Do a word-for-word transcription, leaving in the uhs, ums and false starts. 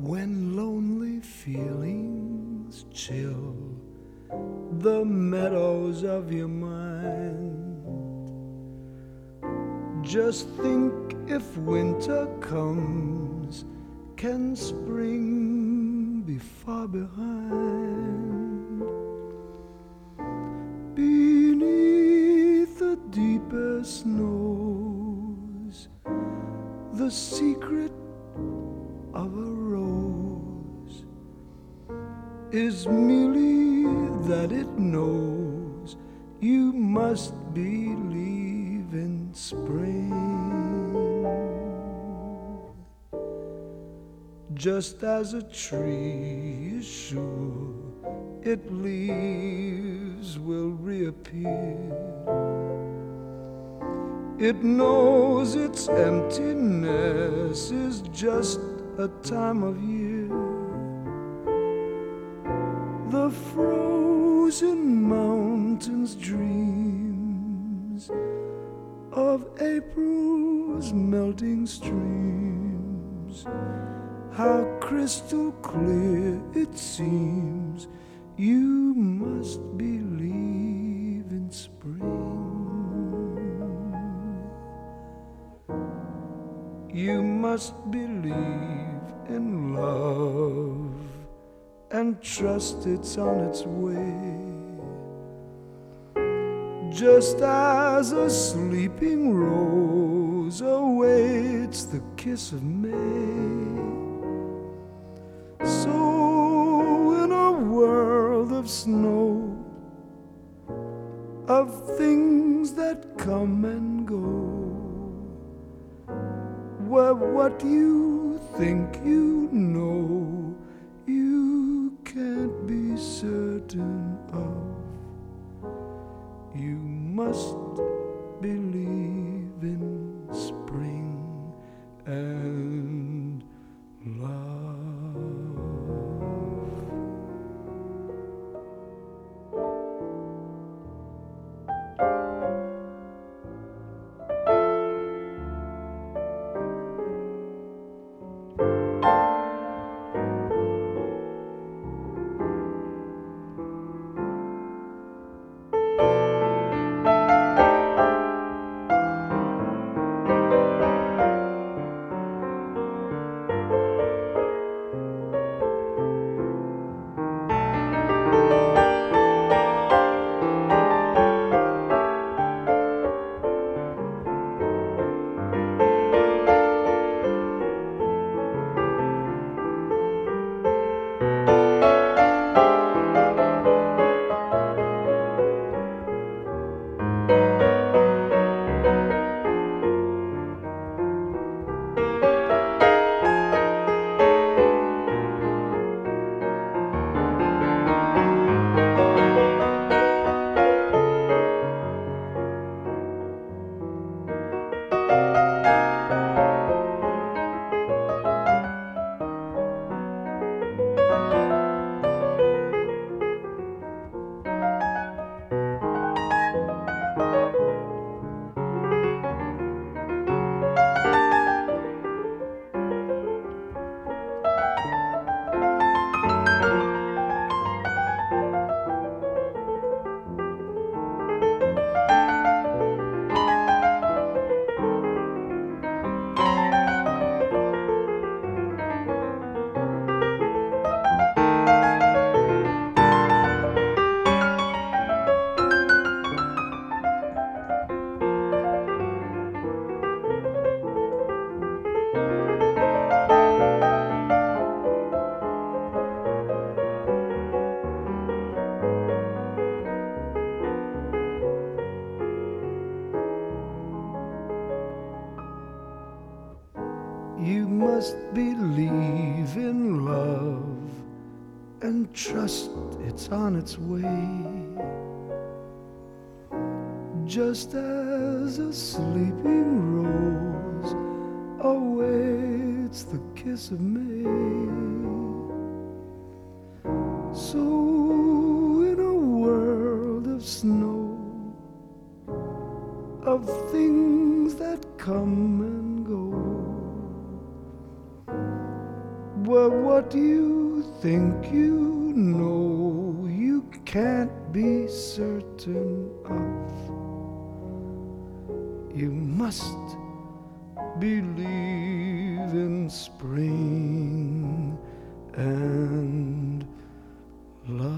When lonely feelings chill the meadows of your mind, just think if winter comes, can spring be far behind? Beneath the deeper snows, the secret of a rose is merely that it knows you must believe in spring. Just as a tree is sure its leaves will reappear, it knows its emptiness is just a time of year. The frozen mountains dreams of April's melting streams. How crystal clear it seems you must believe in spring. You must believe in love and trust it's on its way. Just as a sleeping rose awaits the kiss of May, so in a world of snow, of things that come and go, where what you think you know you can't be certain of, you must believe in spring and love. You must believe in love and trust it's on its way. Just as a sleeping rose awaits the kiss of May, so in a world of snow, of things that come and go, But what you think you know, you can't be certain of. You must believe in spring and love.